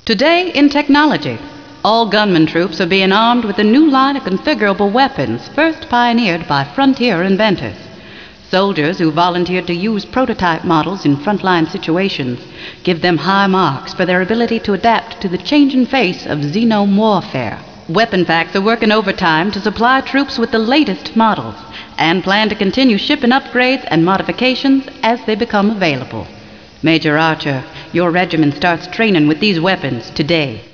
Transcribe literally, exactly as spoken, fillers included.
Today in technology, all gunman troops are being armed with a new line of configurable weapons first pioneered by frontier inventors. Soldiers who volunteered to use prototype models in frontline situations give them high marks for their ability to adapt to the changing face of xenome warfare. Weapon Facts are working overtime to supply troops with the latest models and plan to continue shipping upgrades and modifications as they become available. Major Archer, your regiment starts training with these weapons today.